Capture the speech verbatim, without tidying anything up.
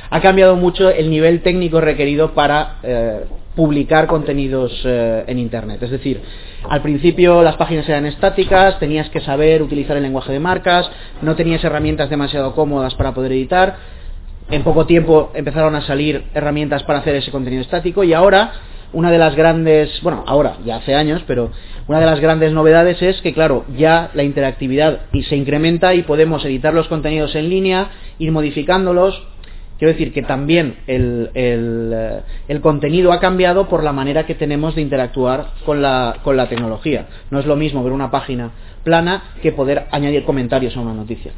ha cambiado mucho el nivel técnico requerido para eh, publicar contenidos eh, en Internet. Es decir, al principio las páginas eran estáticas, tenías que saber utilizar el lenguaje de marcas, no tenías herramientas demasiado cómodas para poder editar. En poco tiempo empezaron a salir herramientas para hacer ese contenido estático, y ahora una de las grandes, bueno, ahora ya hace años, pero una de las grandes novedades es que, claro, ya la interactividad y se incrementa y podemos editar los contenidos en línea, ir modificándolos. Quiero decir que también el, el, el contenido ha cambiado por la manera que tenemos de interactuar con la, con la tecnología. No es lo mismo ver una página plana que poder añadir comentarios a una noticia.